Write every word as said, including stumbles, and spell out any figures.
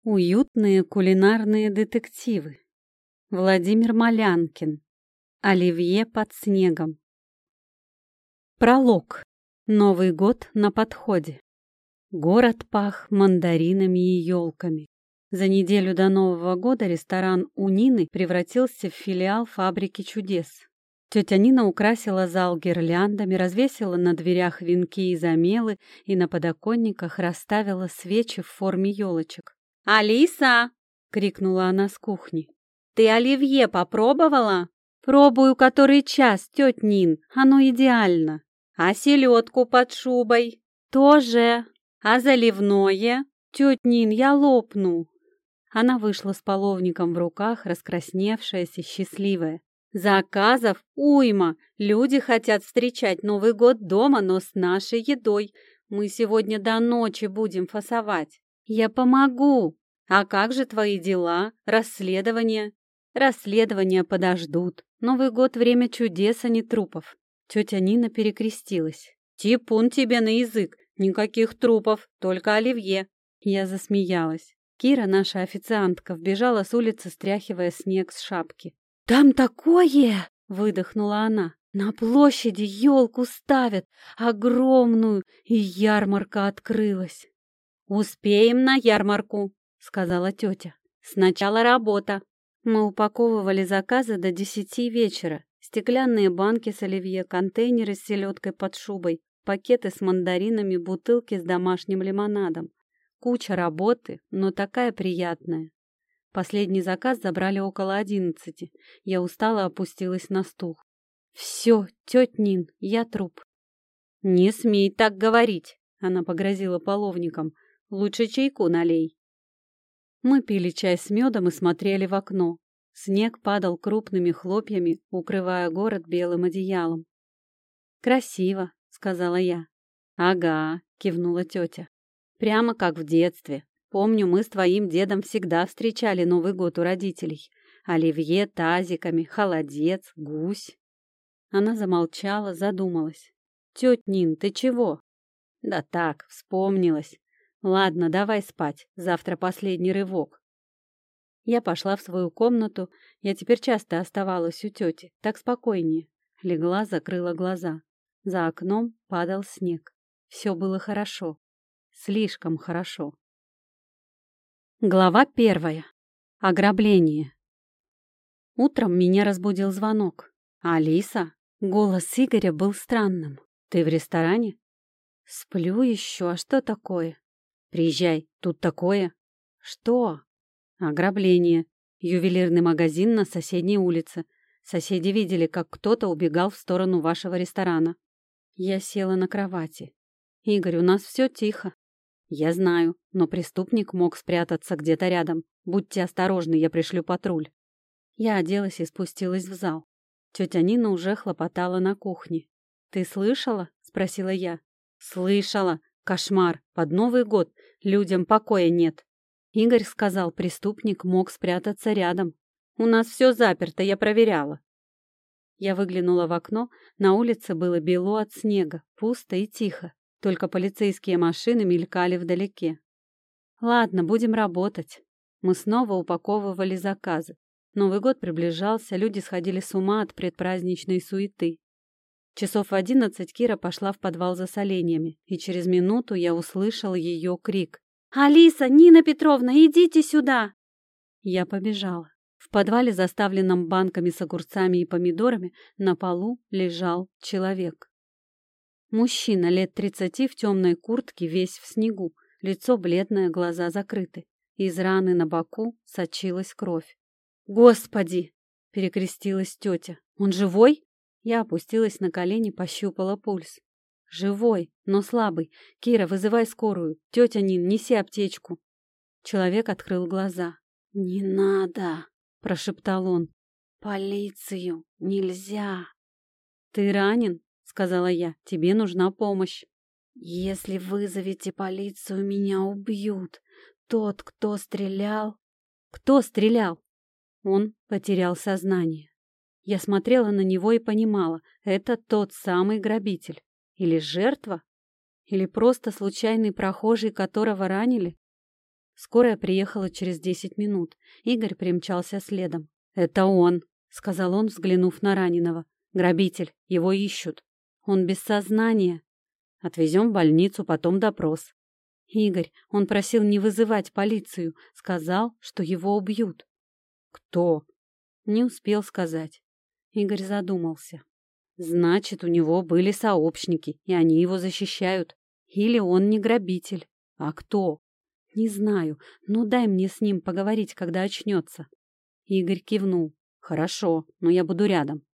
Уютные кулинарные детективы. Владимир Малянкин. Оливье под снегом. Пролог. Новый год на подходе. Город пах мандаринами и елками. За неделю до Нового года ресторан у Нины превратился в филиал фабрики чудес. Тетя Нина украсила зал гирляндами, развесила на дверях венки и замелы и на подоконниках расставила свечи в форме елочек. «Алиса!» — крикнула она с кухни. «Ты оливье попробовала?» «Пробую который час, тетя Нин, оно идеально». «А селедку под шубой?» «Тоже». «А заливное?» «Тетя Нин, я лопну». Она вышла с половником в руках, раскрасневшаяся, счастливая. «Заказов уйма! Люди хотят встречать Новый год дома, но с нашей едой. Мы сегодня до ночи будем фасовать». «Я помогу». «А как же твои дела? Расследования?» «Расследования подождут. Новый год — время чудес, а не трупов». Тетя Нина перекрестилась. «Типун тебе на язык! Никаких трупов, только оливье!» Я засмеялась. Кира, наша официантка, вбежала с улицы, стряхивая снег с шапки. «Там такое!» — выдохнула она. «На площади елку ставят, огромную, и ярмарка открылась». «Успеем на ярмарку», — сказала тетя. «Сначала работа». Мы упаковывали заказы до десяти вечера. Стеклянные банки с оливье, контейнеры с селедкой под шубой, пакеты с мандаринами, бутылки с домашним лимонадом. Куча работы, но такая приятная. Последний заказ забрали около одиннадцати. Я устало опустилась на стул. «Все, тетя Нин, я труп». «Не смей так говорить», — она погрозила половником. «Лучше чайку налей». Мы пили чай с медом и смотрели в окно. Снег падал крупными хлопьями, укрывая город белым одеялом. «Красиво», — сказала я. «Ага», — кивнула тетя. «Прямо как в детстве. Помню, мы с твоим дедом всегда встречали Новый год у родителей. Оливье тазиками, холодец, гусь». Она замолчала, задумалась. «Тетя Нин, ты чего?» «Да так, вспомнилась. Ладно, давай спать, завтра последний рывок». Я пошла в свою комнату, я теперь часто оставалась у тети, так спокойнее. Легла, закрыла глаза. За окном падал снег. Все было хорошо. Слишком хорошо. Глава первая. Ограбление. Утром меня разбудил звонок. «Алиса?» Голос Игоря был странным. «Ты в ресторане?» «Сплю еще, а что такое?» «Приезжай, тут такое». «Что?» «Ограбление. Ювелирный магазин на соседней улице. Соседи видели, как кто-то убегал в сторону вашего ресторана». Я села на кровати. «Игорь, у нас все тихо». «Я знаю, но преступник мог спрятаться где-то рядом. Будьте осторожны, я пришлю патруль». Я оделась и спустилась в зал. Тетя Нина уже хлопотала на кухне. «Ты слышала?» — спросила я. «Слышала. Кошмар. Под Новый год. Людям покоя нет». Игорь сказал, преступник мог спрятаться рядом. «У нас все заперто, я проверяла». Я выглянула в окно. На улице было бело от снега, пусто и тихо. Только полицейские машины мелькали вдалеке. «Ладно, будем работать». Мы снова упаковывали заказы. Новый год приближался, люди сходили с ума от предпраздничной суеты. Часов в одиннадцать Кира пошла в подвал за соленьями, и через минуту я услышала ее крик. «Алиса, Нина Петровна, идите сюда!» Я побежала. В подвале, заставленном банками с огурцами и помидорами, на полу лежал человек. Мужчина лет тридцати в темной куртке, весь в снегу, лицо бледное, глаза закрыты. Из раны на боку сочилась кровь. «Господи!» — перекрестилась тетя. «Он живой?» Я опустилась на колени, пощупала пульс. «Живой, но слабый. Кира, вызывай скорую. Тетя Нин, неси аптечку». Человек открыл глаза. «Не надо!» — прошептал он. «Полицию нельзя!» «Ты ранен?» — сказала я. «Тебе нужна помощь». «Если вызовете полицию, меня убьют. Тот, кто стрелял...» «Кто стрелял?» Он потерял сознание. Я смотрела на него и понимала, это тот самый грабитель. Или жертва? Или просто случайный прохожий, которого ранили? Скорая приехала через десять минут. Игорь примчался следом. «Это он», — сказал он, взглянув на раненого. «Грабитель. Его ищут. Он без сознания. Отвезем в больницу, потом допрос». «Игорь, он просил не вызывать полицию. Сказал, что его убьют». «Кто?» Не успел сказать. Игорь задумался. «Значит, у него были сообщники, и они его защищают. Или он не грабитель. А кто?» «Не знаю, но дай мне с ним поговорить, когда очнется». Игорь кивнул. «Хорошо, но я буду рядом.